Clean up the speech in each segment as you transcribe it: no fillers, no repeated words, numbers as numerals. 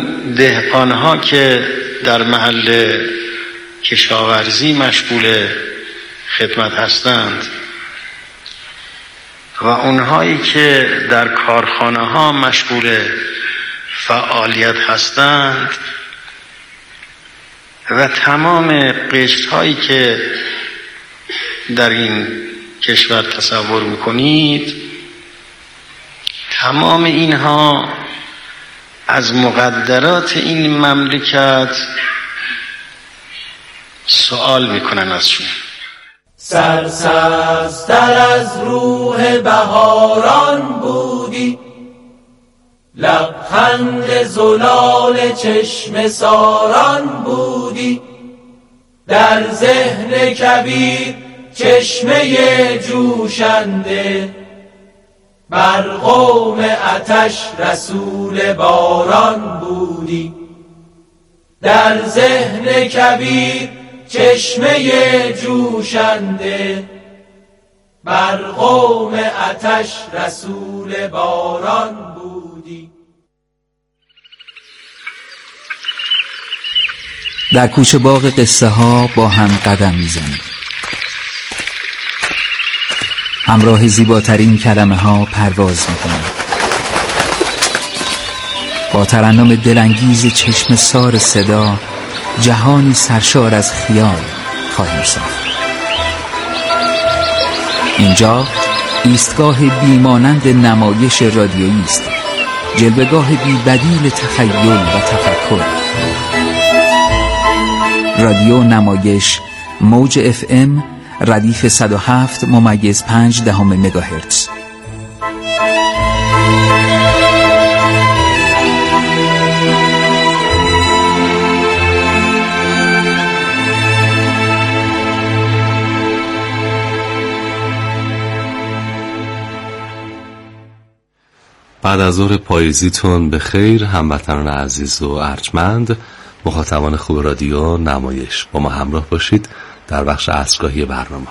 دهقانها که در محل کشاورزی مشغول خدمت هستند و اونهایی که در کارخانه ها مشغول فعالیت هستند و تمام قشر هایی که در این کشور تصور میکنید، تمام اینها از مقدرات این مملکت سوال میکنن ازشون. سرسبزتر از روح بهاران بودی، لبخند زلال چشم ساران بودی، در ذهن کبیر چشمه جوشنده، بر قوم آتش رسول باران بودی. در ذهن کبیر چشمه جوشنده، بر قوم آتش رسول باران بودی. در کوچه باغ قصه ها با هم قدم میزنیم، همراه زیباترین کلمه ها پرواز میکنیم، با ترنم دلانگیز چشم سار صدا جهانی سرشار از خیال خواهیم ساخت. اینجا ایستگاه بیمانند نمایش رادیویی است، جلوه‌گاه بی بدیل تخیل و تفکر. رادیو نمایش موج FM ردیف 107.5 مگاهرتز. بعد از ظهر پاییزیتون به خیر هموطنان عزیز و ارجمند، مخاطبان خوب رادیو نمایش، با ما همراه باشید در بخش عصرگاهی برنامه.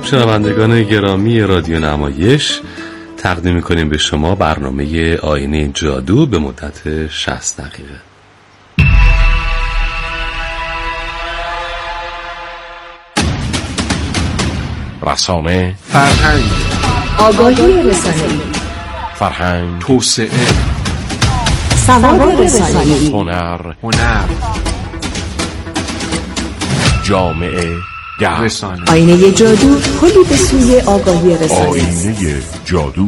خب شنوندگان گرامی رادیو نمایش، تقدیم می‌کنیم به شما برنامه آینه جادو به مدت 60 دقیقه. رسانه، فرهنگ، آگاهی رسانه‌ای، فرهنگ، توسعه، سواد رسانه‌ای، هنر، جامعه، رسانه. آینه جادو، کلی به سوی آگاهی رسانه‌ای. آینه جادو.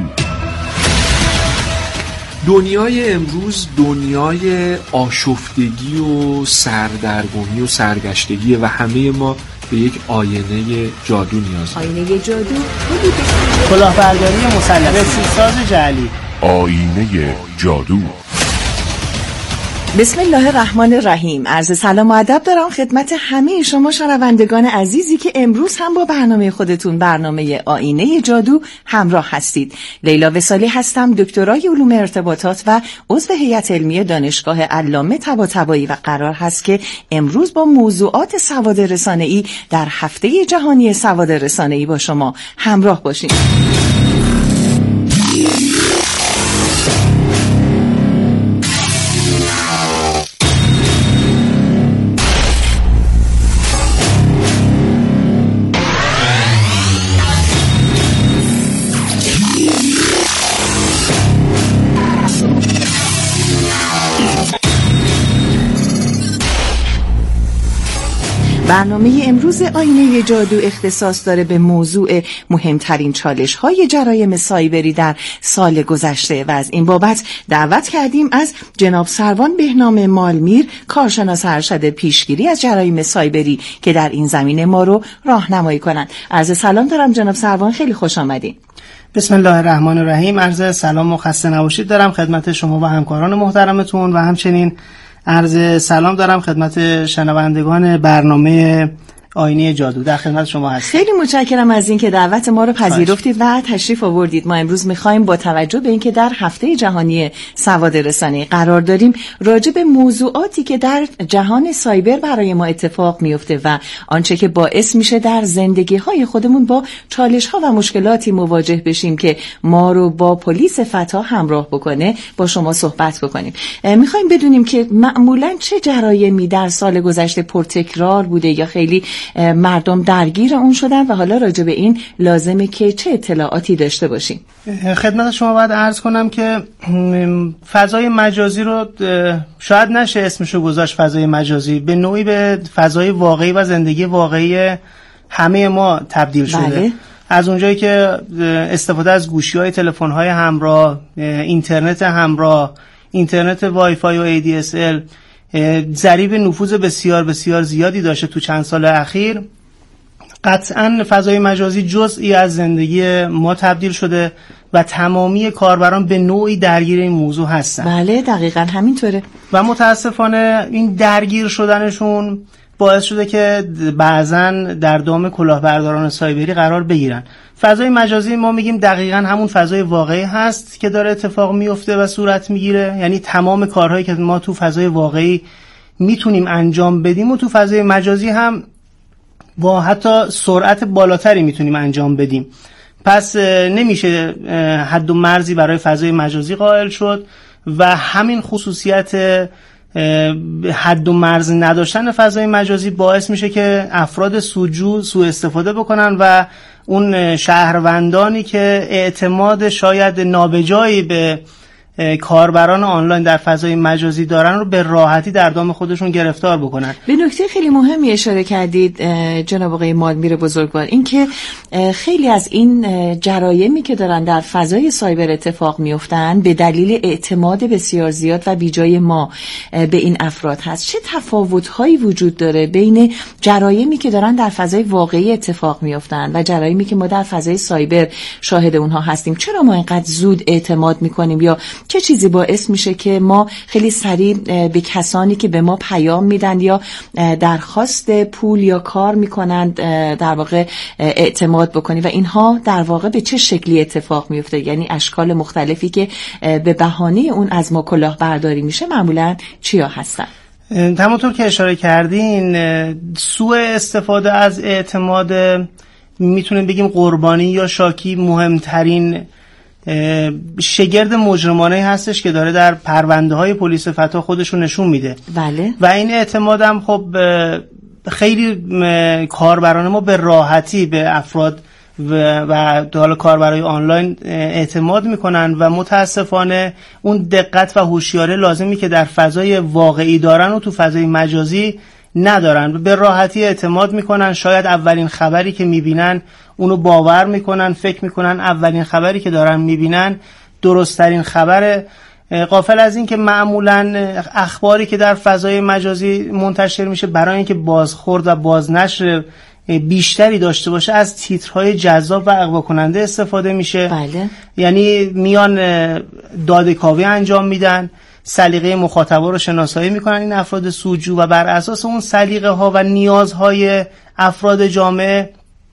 دنیای امروز دنیای آشفتگی و سردرگمی و سرگشتگی و همه ما به یک آینه جادو نیاز داریم. آینه جادو، کلی به سوی کلاهبرداری مسلح، سیمساز جعلی. آینه جادو. بسم الله الرحمن الرحیم. عرض سلام و ادب دارم خدمت همه شما شنوندگان عزیزی که امروز هم با برنامه خودتون، برنامه آینه جادو، همراه هستید. لیلا وصالی هستم، دکترای علوم ارتباطات و عضو هیئت علمی دانشگاه علامه طباطبایی و قرار هست که امروز با موضوعات سواد رسانه‌ای در هفته جهانی سواد رسانه‌ای با شما همراه باشیم. برنامه امروز آینه جادو اختصاص داره به موضوع مهمترین چالش‌های جرایم سایبری در سال گذشته و از این بابت دعوت کردیم از جناب سروان بهنام مالمیر، کارشناس ارشد پیشگیری از جرایم سایبری که در این زمینه ما رو راهنمایی کنند. عرض سلام دارم جناب سروان، خیلی خوش آمدین. بسم الله الرحمن الرحیم. عرض سلام و خسته نباشید دارم خدمت شما و همکاران محترمتون و همچنین عرض سلام دارم خدمت شنوندگان برنامه آینه جادو. در خدمت شما هستم. خیلی متشکرم از اینکه دعوت ما رو پذیرفتید و تشریف آوردید. ما امروز می‌خوایم با توجه به اینکه در هفته جهانی سواد رسانه‌ای قرار داریم راجع به موضوعاتی که در جهان سایبر برای ما اتفاق میفته و آنچه که باعث میشه در زندگی‌های خودمون با چالش‌ها و مشکلاتی مواجه بشیم که ما رو با پلیس فتا همراه بکنه با شما صحبت بکنیم. می‌خوایم بدونیم که معمولاً چه جرایمی در سال گذشته پرتکرار بوده یا خیلی مردم درگیر اون شدن و حالا راجع به این لازمه که چه اطلاعاتی داشته باشیم. خدمت شما باید عرض کنم که فضای مجازی رو شاید نشه اسمشو گذاشت فضای مجازی، به نوعی به فضای واقعی و زندگی واقعی همه ما تبدیل شده. بله. از اونجایی که استفاده از گوشی‌های تلفن‌های همراه، اینترنت همراه، اینترنت وای فای و ADSL ضریب نفوذ بسیار بسیار زیادی داشته تو چند سال اخیر، قطعاً فضای مجازی جزئی از زندگی ما تبدیل شده و تمامی کاربران به نوعی درگیر این موضوع هستن. بله دقیقاً همینطوره و متاسفانه این درگیر شدنشون باعث شده که بعضن در دام کلاهبرداران سایبری قرار بگیرن. فضای مجازی ما میگیم دقیقاً همون فضای واقعی هست که داره اتفاق میفته و صورت میگیره، یعنی تمام کارهایی که ما تو فضای واقعی میتونیم انجام بدیم و تو فضای مجازی هم با حتی سرعت بالاتری میتونیم انجام بدیم. پس نمیشه حد و مرزی برای فضای مجازی قائل شد و همین خصوصیت حد و مرز نداشتن فضای مجازی باعث میشه که افراد سودجو سوء استفاده بکنن و اون شهروندانی که اعتماد شاید نابجایی به کاربران آنلاین در فضای مجازی دارن رو به راحتی در دام خودشون گرفتار بکنن. به نکته خیلی مهمی اشاره کردید جناب آقای مالمیر بزرگوار، این که خیلی از این جرایمی که دارن در فضای سایبر اتفاق میفتن به دلیل اعتماد بسیار زیاد و بیجای ما به این افراد هست. چه تفاوت‌هایی وجود داره بین جرایمی که دارن در فضای واقعی اتفاق میفتن و جرایمی که ما در فضای سایبر شاهد اونها هستیم؟ چرا ما اینقدر زود اعتماد میکنیم یا چه چیزی باعث میشه که ما خیلی سریع به کسانی که به ما پیام میدن یا درخواست پول یا کار میکنند در واقع اعتماد بکنیم و اینها در واقع به چه شکلی اتفاق میفته؟ یعنی اشکال مختلفی که به بهانه اون از ما کلاهبرداری میشه معمولا چیا هستن؟ همونطور که اشاره کردین سوء استفاده از اعتماد میتونیم بگیم قربانی یا شاکی مهمترین شگرد مجرمانه هستش که داره در پرونده های پلیس فتا خودشون نشون میده. بله. و این اعتمادم خب خیلی کاربران ما به راحتی به افراد و حالا کاربرای آنلاین اعتماد میکنن و متاسفانه اون دقت و هوشیاری لازمی که در فضای واقعی دارن و تو فضای مجازی ندارن. به راحتی اعتماد میکنن، شاید اولین خبری که میبینن اونو باور میکنن، فکر میکنن اولین خبری که دارن میبینن درست‌ترین خبره، غافل از این که معمولاً اخباری که در فضای مجازی منتشر میشه برای اینکه بازخورد و بازنشر بیشتری داشته باشه از تیترهای جذاب و اغوا کننده استفاده میشه. بله. یعنی میان داده‌کاوی انجام میدن، سلیقه مخاطبا رو شناسایی میکنن این افراد سودجو و بر اساس اون سلیقه ها و نیازهای افراد جامعه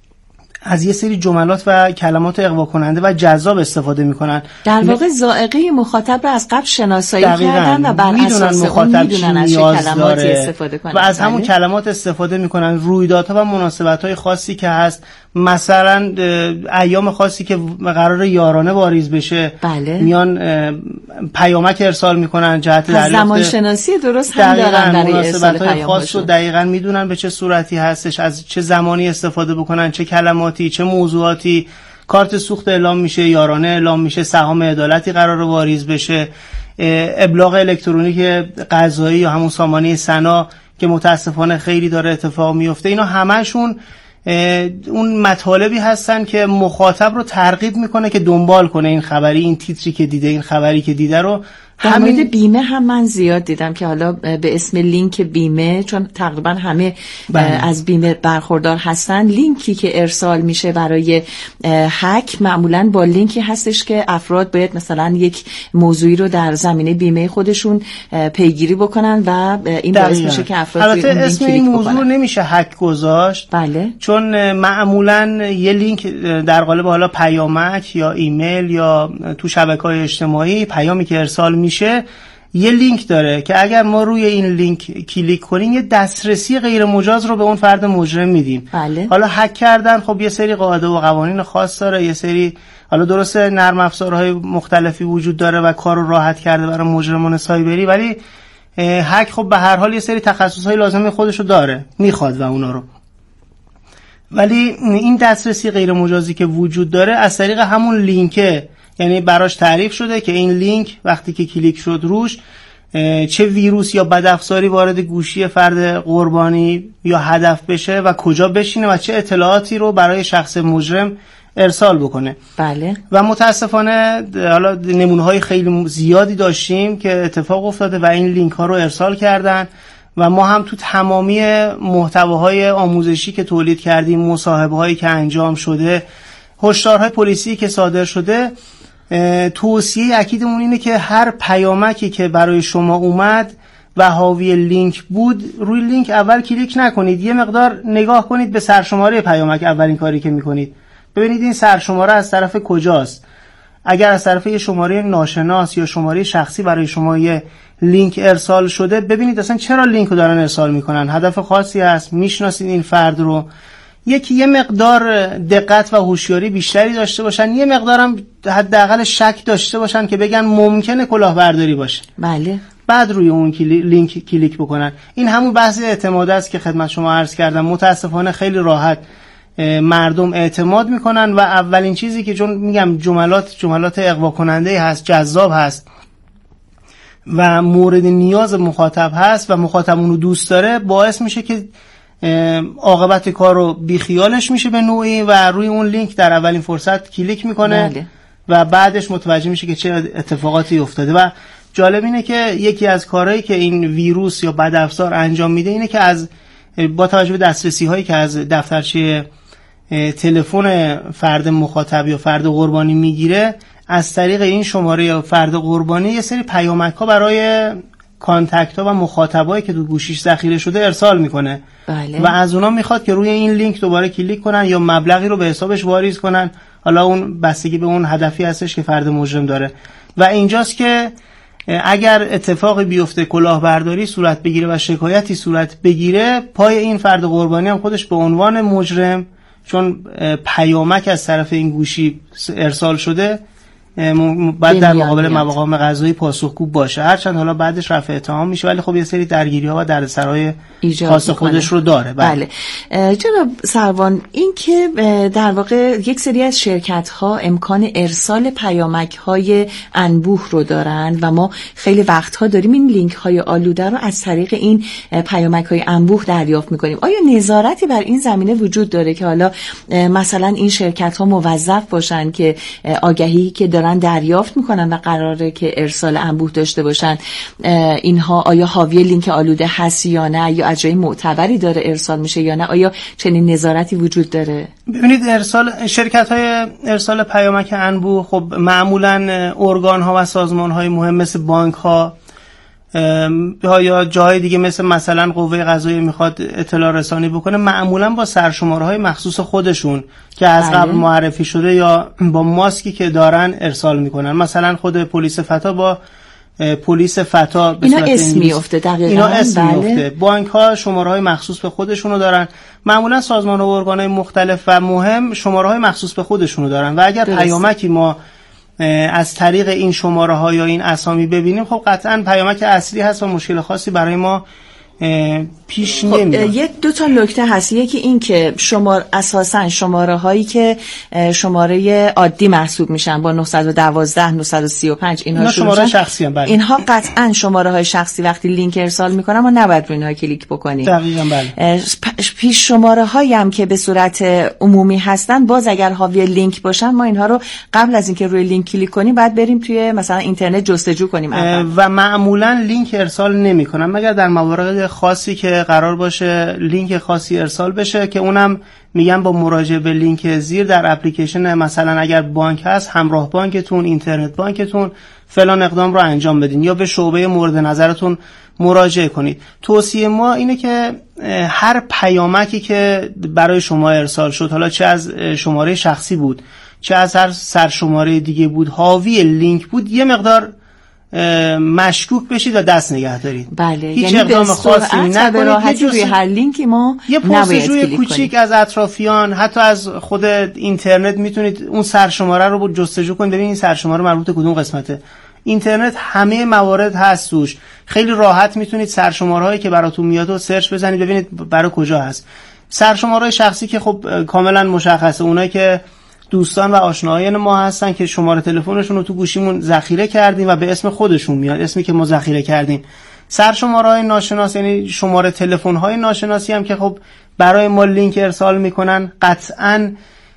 از یه سری جملات و کلمات اغوا کننده و جذاب استفاده میکنن. در واقع ذائقه مخاطب رو از قبل شناسایی کردن و بر اساس اون میدونن از چه کلماتی استفاده کنن و از همون کلمات استفاده میکنن. رویدادها و مناسبت‌های خاصی که هست، مثلا ایام خاصی که قرار یارانه واریز بشه، بله. میان پیامک ارسال میکنن جهت دریافت زمان شناسی درست هم دارن برای ارسال پیامک خاص رو دقیقاً میدونن به چه صورتی هستش، از چه زمانی استفاده بکنن، چه کلماتی، چه موضوعاتی. کارت سوخت اعلام میشه، یارانه اعلام میشه، سهام عدالتی قرار واریز بشه، ابلاغ الکترونیک قضایی یا همون سامانه سنا که متاسفانه خیلی داره اتفاق میفته. اینا همشون اون مطالبی هستن که مخاطب رو ترغیب میکنه که دنبال کنه این خبری، این تیتری که دیده، این خبری که دیده رو. در مورد بیمه هم من زیاد دیدم که حالا به اسم لینک بیمه، چون تقریبا همه از بیمه برخوردار هستن، لینکی که ارسال میشه برای هک معمولا با لینکی هستش که افراد باید مثلا یک موضوعی رو در زمینه بیمه خودشون پیگیری بکنن و این باعث میشه که افراد البته اسم این موضوع رو نمیشه هک گذاشت. بله. چون معمولا یه لینک در قالب حالا پیامک یا ایمیل یا تو شبکه‌های اجتماعی پیامی که ارسال میشه یه لینک داره که اگر ما روی این لینک کلیک کنیم یه دسترسی غیر مجاز رو به اون فرد مجرم میدیم. بله. حالا هک کردن خب یه سری قاعده و قوانین خاص داره، یه سری حالا درسته نرم افزارهای مختلفی وجود داره و کار رو راحت کرده برای مجرمان سایبری، ولی هک خب به هر حال یه سری تخصصهای لازم خودشو داره، میخواد و اونا رو. ولی این دسترسی غیر مجازی که وجود داره از طریق همون لینکه، یعنی براش تعریف شده که این لینک وقتی که کلیک شد روش چه ویروس یا بدافزاری وارد گوشی فرد قربانی یا هدف بشه و کجا بشینه و چه اطلاعاتی رو برای شخص مجرم ارسال بکنه. بله. و متاسفانه حالا نمونه‌های خیلی زیادی داشتیم که اتفاق افتاده و این لینک ها رو ارسال کردن و ما هم تو تمامی محتواهای آموزشی که تولید کردیم، مصاحبه‌هایی که انجام شده، هشدارهای پلیسی که صادر شده، توصیه اکیدمون اینه که هر پیامکی که برای شما اومد و حاوی لینک بود، روی لینک اول کلیک نکنید، یه مقدار نگاه کنید به سرشماره پیامک. اولین کاری که میکنید ببینید این سرشماره از طرف کجاست. اگر از طرف یه شماره ناشناس یا شماره شخصی برای شما یه لینک ارسال شده، ببینید اصلا چرا لینک رو دارن ارسال میکنن، هدف خاصی هست، میشناسید این فرد رو. یه مقدار دقت و هوشیاری بیشتری داشته باشن، یه مقدارم حداقل شک داشته باشن که بگن ممکنه کلاهبرداری باشه. بله. بعد روی اون لینک کلیک بکنن. این همون بحث اعتماد است که خدمت شما عرض کردم. متاسفانه خیلی راحت مردم اعتماد میکنن و اولین چیزی که چون میگم جملات اغوا کننده هست، جذاب هست و مورد نیاز مخاطب هست و مخاطب اون رو دوست داره، باعث میشه که عاقبت کار رو بیخیالش میشه به نوعی و روی اون لینک در اولین فرصت کلیک میکنه. بله. و بعدش متوجه میشه که چه اتفاقاتی افتاده. و جالب اینه که یکی از کارهایی که این ویروس یا بدافزار انجام میده اینه که با توجه به دسترسی هایی که از دفترچه تلفن فرد مخاطب یا فرد قربانی میگیره، از طریق این شماره یا فرد قربانی یه سری پیامک ها برای کانتکت ها و مخاطبایی که تو گوشیش ذخیره شده ارسال میکنه. بله. و از اونا میخواد که روی این لینک دوباره کلیک کنن یا مبلغی رو به حسابش واریز کنن. حالا اون بستگی به اون هدفی هستش که فرد مجرم داره. و اینجاست که اگر اتفاقی بیفته، کلاهبرداری صورت بگیره و شکایتی صورت بگیره، پای این فرد قربانی هم خودش به عنوان مجرم چون پیامک از طرف این گوشی ارسال شده بعد در مقابل مقام قضایی پاسخگو باشه، هرچند حالا بعدش رفع اتهام میشه، ولی خب یه سری درگیری‌ها و دردسرای خاص خودش رو داره. بله جناب سروان، این که در واقع یک سری از شرکت‌ها امکان ارسال پیامک‌های انبوه رو دارن و ما خیلی وقت‌ها داریم این لینک‌های آلوده رو از طریق این پیامک‌های انبوه دریافت می‌کنیم. آیا نظارتی بر این زمینه وجود داره که حالا مثلا این شرکت‌ها موظف باشن که آگهی که دارن دریافت میکنن و قراره که ارسال انبوه داشته باشن اینها آیا حاوی لینک آلوده هست یا نه، یا از جای معتبری داره ارسال میشه یا نه؟ آیا چنین نظارتی وجود داره؟ ببینید شرکت‌های ارسال پیامک انبوه خب معمولاً ارگان‌ها و سازمان‌های مهم مثل بانک‌ها یا جاهای دیگه مثلا قوه قضاییه میخواد اطلاع رسانی بکنه، معمولا با سرشماره‌های مخصوص خودشون که از قبل معرفی شده یا با ماسکی که دارن ارسال میکنن. مثلا خود پلیس فتا با پلیس فتا به صورت اسم میفته، دقیقاً اینا اسم میفته. بانک‌ها شماره‌های مخصوص به خودشونو دارن، معمولا سازمان‌ها و ارگان‌های مختلف و مهم شماره‌های مخصوص به خودشونو دارن و اگر پیامکی ما از طریق این شماره ها یا این اسامی ببینیم خب قطعا پیامک اصلی هست و مشکل خاصی برای ما پیش نمیاد. یک دو تا نکته هست. یکی این که اساساً شماره هایی که شماره عادی محسوب میشن با 912 935 اینها شماره شخصی هم. بله. اینها قطعاً شماره های شخصی وقتی لینک ارسال میکنن ما نباید روی اینها کلیک بکنیم. دقیقاً بله. پیش شماره هایی هم که به صورت عمومی هستن باز اگر حاوی لینک باشن ما اینها رو قبل از اینکه روی لینک کلیک کنیم باید بریم توی مثلا اینترنت جستجو کنیم و معمولاً لینک ارسال نمیکنن مگر در موارد خاصی که قرار باشه لینک خاصی ارسال بشه که اونم میگن با مراجعه به لینک زیر در اپلیکیشن، مثلا اگر بانک هست همراه بانکتون، اینترنت بانکتون فلان اقدام رو انجام بدین یا به شعبه مورد نظرتون مراجعه کنید. توصیه ما اینه که هر پیامکی که برای شما ارسال شد، حالا چه از شماره شخصی بود چه از هر سرشماره دیگه بود، حاوی لینک بود، یه مقدار مشکوک بشید و دست نگه دارید. بله. هیچ یعنی اقدام خاصی نکنید. روی هر لینکی ما یه پرسجوی کوچیک از اطرافیان، حتی از خود اینترنت میتونید اون سرشماره رو جستجو کنید ببینید این سرشماره مربوط به کدوم قسمته. اینترنت همه موارد هست توش، خیلی راحت میتونید سرشمارهایی که براتون میاد رو سرچ بزنید ببینید برای کجا هست. سرشمارهای شخصی که خب کاملا مشخصه، اونایی که دوستان و آشنایان ما هستن که شماره تلفنشون رو تو گوشیمون ذخیره کردیم و به اسم خودشون میاد، اسمی که ما ذخیره کردیم. سرشماره‌های ناشناس یعنی شماره تلفن‌های ناشناسی هم که خب برای ما لینک ارسال میکنن، قطعاً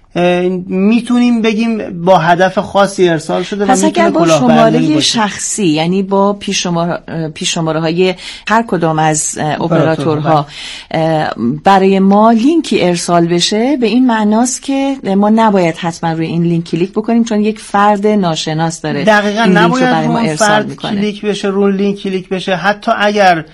میتونیم بگیم با هدف خاصی ارسال شده و میتونه با شماره شخصی یعنی با پیش شماره های هر کدام از اپراتورها برای ما لینکی ارسال بشه، به این معناست که ما نباید حتما روی این لینک کلیک بکنیم چون یک فرد ناشناس داره. دقیقاً نباید اون فرد کلیک بشه، رو لینک کلیک بشه، حتی اگر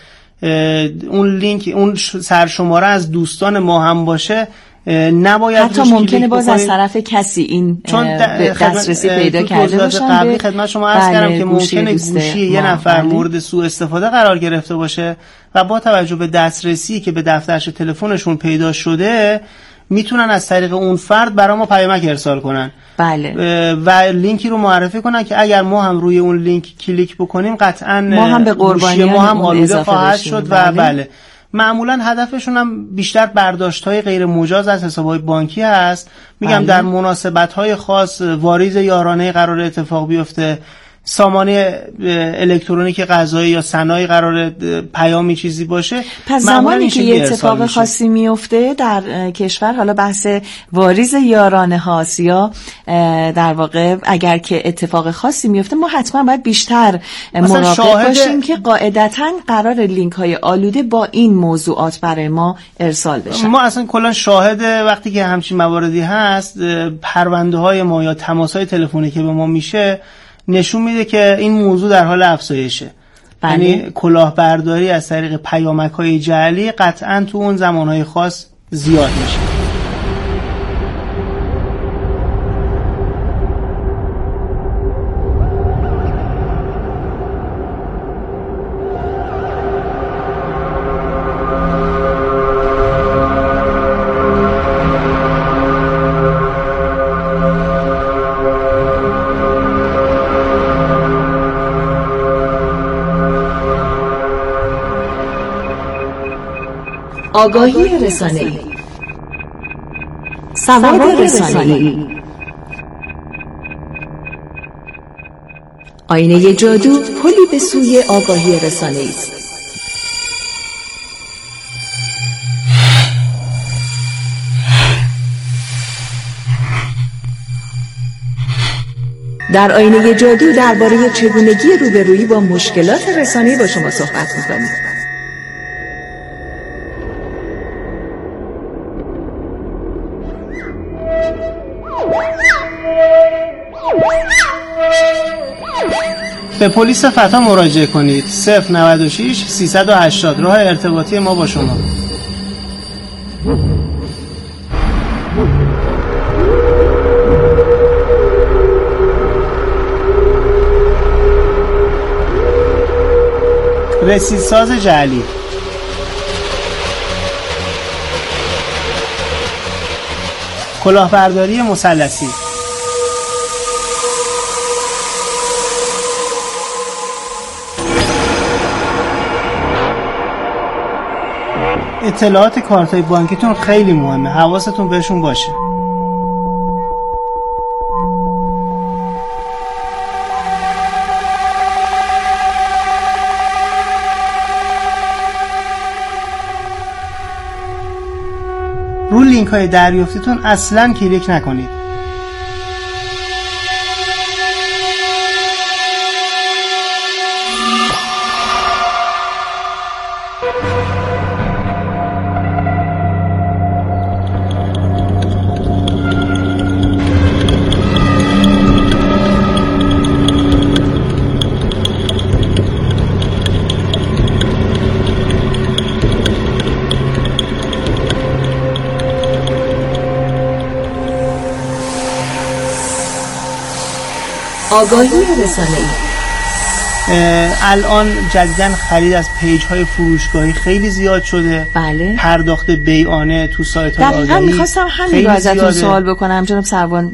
اون لینک اون سرشماره از دوستان ما هم باشه نباید حتی ممکنه باز از طرف کسی این دسترسی پیدا کرده باشن. قبلی خدمت شما عرض کردم که ممکنه گوشی یه نفر مورد سوء استفاده قرار گرفته باشه و با توجه به دسترسی که به دفترچه تلفنشون پیدا شده میتونن از طریق اون فرد برای ما پیامک ارسال کنن. بله. و لینکی رو معرفی کنن که اگر ما هم روی اون لینک کلیک بکنیم قطعاً ما هم به قربانیان ما هم آلوده خواهد شد. و بله معمولا هدفشون هم بیشتر برداشت‌های غیر مجاز از حساب‌های بانکی هست. میگم در مناسبت‌های خاص، واریز یارانه قرار اتفاق بیفته، سامانه الکترونیک قضایی یا صنایع قرار پیامی چیزی باشه. پس زمانی که یه اتفاق خاصی میفته در کشور، حالا بحث واریز یارانه هاست یا در واقع اگر که اتفاق خاصی میفته ما حتما باید بیشتر مراقب باشیم که قاعدتاً قرار لینک های آلوده با این موضوعات برای ما ارسال بشن. ما اصلا کلا شاهد وقتی که همچین مواردی هست پرونده های ما یا تماس های تلفنی که به ما میشه نشون میده که این موضوع در حال افزایشه. یعنی کلاهبرداری از طریق پیامک‌های جعلی قطعاً تو اون زمانهای خاص زیاد میشه. آگاهی رسانه‌ای، سواد رسانه‌ای، آینه جادو، پلی به سوی آگاهی رسانه‌ای است. در آینه جادو درباره چگونگی روبرویی با مشکلات رسانه‌ای با شما صحبت می‌کنیم. به پلیس فتا مراجعه کنید. 096 380 راه ارتباطی ما با شما. رسیدساز جعلی، کلاهبرداری مثلثی، اطلاعات کارتای بانکیتون خیلی مهمه، حواستون بهشون باشه. رو لینک های دریافتیتون اصلاً کلیک نکنید. آگاهی رسانه‌ای. الان جدیداً خرید از پیج های فروشگاهی خیلی زیاد شده. بله. پرداخت بیعانه تو سایت های دقیقاً می‌خواستم همین رو ازتون سوال بکنم جناب سروان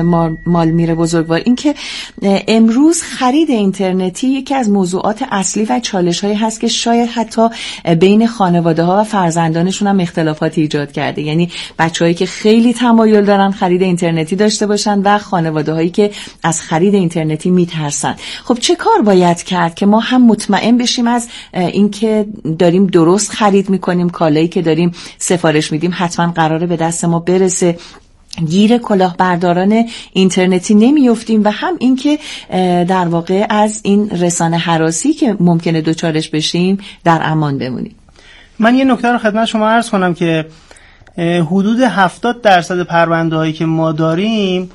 مالمیر بزرگوار، این که امروز خرید اینترنتی یکی از موضوعات اصلی و چالش‌هایی هست که شاید حتی بین خانواده‌ها و فرزندانشون هم اختلافات ایجاد کرده. یعنی بچه‌هایی که خیلی تمایل دارن خرید اینترنتی داشته باشن و خانواده‌هایی که از خرید اینترنتی میترسن. خب چه کار باید کرد که ما هم مطمئن بشیم از اینکه داریم درست خرید میکنیم، کالایی که داریم سفارش میدیم حتما قراره به دست ما برسه، گیر کلاهبرداران اینترنتی نمیافتیم و هم اینکه در واقع از این رسانه هراسی که ممکنه دوچارش بشیم در امان بمونیم. من یه نکته رو خدمت شما عرض کنم که حدود 70% پرونده‌هایی که ما داریم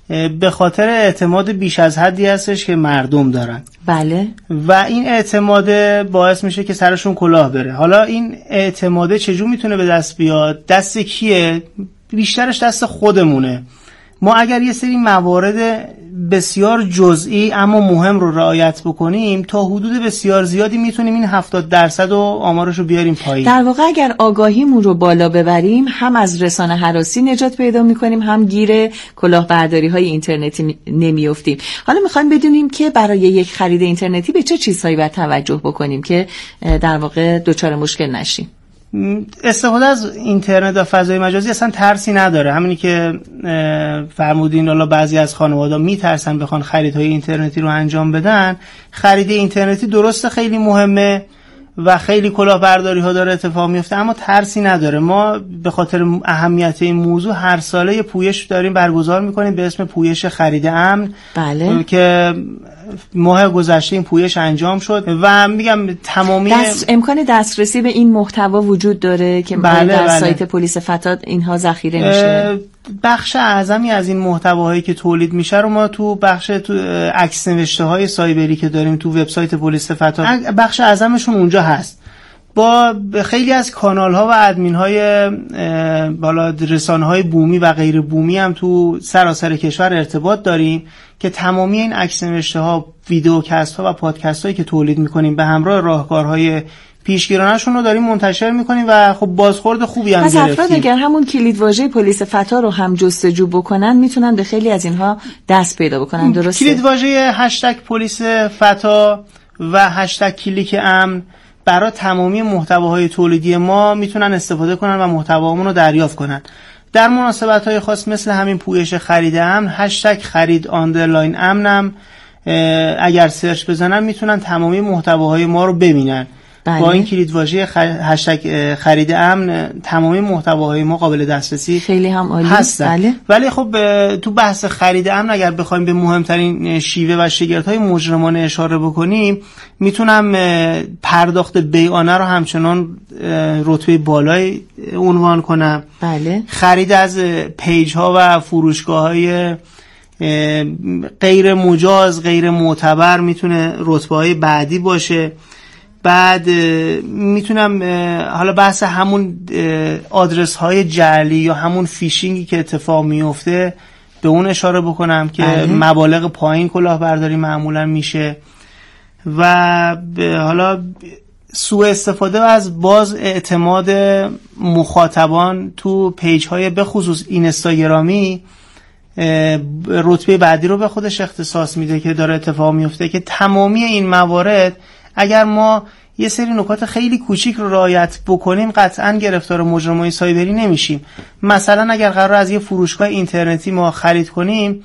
به خاطر اعتماد بیش از حدی هستش که مردم دارن. بله. و این اعتماد باعث میشه که سرشون کلاه بره. حالا این اعتماد چجور میتونه به دست بیاد؟ دست کیه؟ بیشترش دست خودمونه. ما اگر یه سری موارد بسیار جزئی اما مهم رو رعایت بکنیم تا حدود بسیار زیادی میتونیم این 70% رو آمارش رو بیاریم پایین. در واقع اگر آگاهیمون رو بالا ببریم هم از رسانه هراسی نجات پیدا میکنیم، هم گیر کلاهبرداری های اینترنتی نمیافتیم. حالا میخوایم بدونیم که برای یک خرید اینترنتی به چه چیزهایی باید توجه بکنیم که در واقع دچار مشکل نشیم. استفاده از اینترنت و فضای مجازی اصلا ترسی نداره. همینی که فرمودین، حالا بعضی از خانواده‌ها میترسن بخوان خریدهای اینترنتی رو انجام بدن. خرید اینترنتی درسته خیلی مهمه و خیلی کلاهبرداری ها داره اتفاق میفته، اما ترسی نداره. ما به خاطر اهمیت این موضوع هر ساله یه پویش داریم برگزار میکنیم به اسم پویش خرید امن. بله. که ماه گذشته این پویش انجام شد و میگم تمامی امکان دسترسی به این محتوا وجود داره که در سایت پلیس فتا اینها ذخیره میشه. بخش اعظمی از این محتواهایی که تولید میشه رو ما تو بخش عکس نوشته های سایبری که داریم تو وبسایت پلیس فتا، بخش اعظمشون اونجا هست. با خیلی از کانال ها و ادمین های بالا رسانه های بومی و غیر بومی هم تو سراسر کشور ارتباط داریم که تمامی این عکس نوشته ها، ویدیوکست ها و پادکست هایی که تولید میکنیم به همراه راهکارهای پیشگیرانه‌شون رو داریم منتشر میکنیم و خب بازخورد خوبی هم گرفتیم. افراد اگر همون کلیدواژه پلیس فتا رو هم جستجو بکنن میتونن به خیلی از اینها دست پیدا بکنن. درسته؟ کلیدواژه هشتگ پلیس فتا و هشتگ کلیک امن برای تمامی محتواهای تولیدی ما میتونن استفاده کنن و محتوامون رو دریافت کنن. در مناسبت‌های خاص مثل همین پویش خرید امن، هشتگ خرید آندرلاین امنم اگر سرچ بزنن میتونن تمامی محتواهای ما رو ببینن. بله. با این کلیدواژه هشتگ خرید امن تمامی محتواهای ما قابل دسترسی خیلی هم عالی هستن. بله. ولی خب تو بحث خرید امن اگر بخوایم به مهمترین شیوه و شگردهای مجرمانه اشاره بکنیم، میتونم پرداخت بیعانه رو همچنان رتبه بالای عنوان کنم. بله. خرید از پیج ها و فروشگاه های غیر مجاز، غیر معتبر میتونه رتبه های بعدی باشه. بعد میتونم حالا بحث همون آدرس های جعلی یا همون فیشینگی که اتفاق میفته به اون اشاره بکنم که مبالغ پایین کلاهبرداری معمولا میشه. و حالا سوء استفاده از باز اعتماد مخاطبان تو پیج های به خصوص اینستاگرامی رتبه بعدی رو به خودش اختصاص میده که داره اتفاق میفته، که تمامی این موارد اگر ما یه سری نکات خیلی کوچیک رو رعایت بکنیم قطعاً گرفتار مجرمای سایبری نمیشیم. مثلا اگر قرار از یه فروشگاه اینترنتی ما خرید کنیم،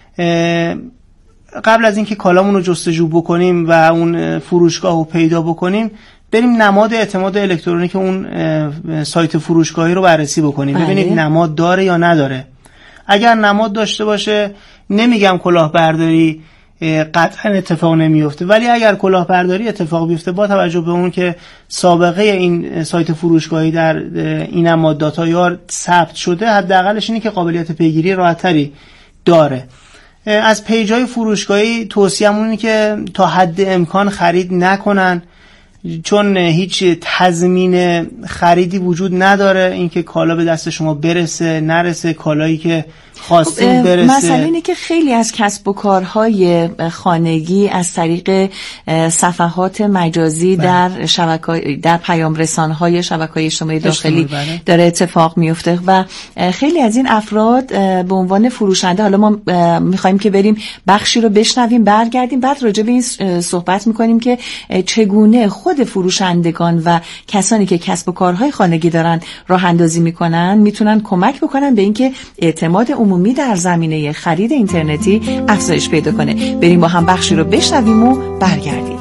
قبل از اینکه کالامون رو جستجو بکنیم و اون فروشگاه رو پیدا بکنیم، بریم نماد اعتماد الکترونیک اون سایت فروشگاهی رو بررسی بکنیم. ببینید نماد داره یا نداره. اگر نماد داشته باشه، نمیگم کلاهبرداری قطعا اتفاق نمیفته، ولی اگر کلاهبرداری اتفاق بیفته با توجه به اون که سابقه این سایت فروشگاهی در این نماد داتا یار ثبت شده، حداقلش اینه که قابلیت پیگیری راحت‌تری داره. از پیج‌های فروشگاهی توصیه‌مون اینه که تا حد امکان خرید نکنن، چون هیچ تضمین خریدی وجود نداره، اینکه کالا به دست شما برسه نرسه، کالایی که خواستین برسه. مثلا اینه که خیلی از کسب و کارهای خانگی از طریق صفحات مجازی در پیام رسانهای شبکه‌های اجتماعی داخلی داره اتفاق میفته و خیلی از این افراد به عنوان فروشنده، حالا ما میخوایم که بریم بخشی رو بشنویم برگردیم بعد راجع به این صحبت میکنیم که چگونه خود فروشندگان و کسانی که کسب و کارهای خانگی دارن راه اندازی میکنن میتونن کمک بکنن به اینکه اعتماد عمومی در زمینه خرید اینترنتی افزایش پیدا کنه. بریم با هم بخشی رو بشنویم و برگردیم.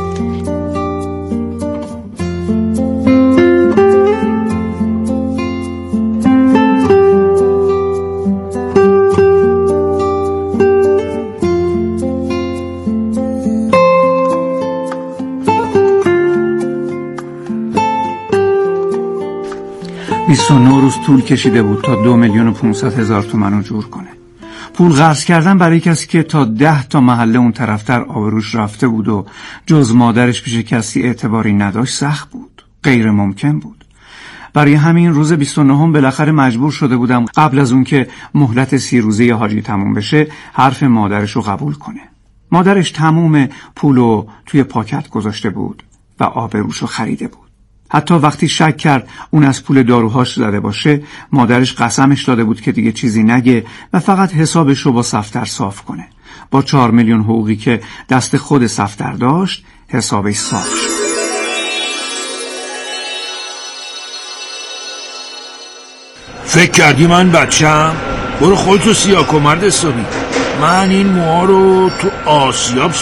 نه روز طول کشیده بود تا 2,500,000 تومان رو جور کنه. پول قرض کردن برای کسی که تا 10 تا محله اون طرفتر آبروش رفته بود و جز مادرش پیش کسی اعتباری نداشت سخت بود، غیر ممکن بود. برای همین روز 29 بالاخره مجبور شده بودم قبل از اون که مهلت 30 روزه حاجی تموم بشه حرف مادرش رو قبول کنه. مادرش تموم پولو توی پاکت گذاشته بود و آبروش رو خریده بود. حتی وقتی شک کرد اون از پول داروهاش زده باشه، مادرش قسمش داده بود که دیگه چیزی نگه و فقط حسابش رو با صفدر صاف کنه. با 4 میلیون حقوقی که دست خود صفدر داشت، حسابش صاف شد. فکر کردی من بچم؟ برو خودتو سیاه کن مرد حسابی. من این موها رو تو آسیاب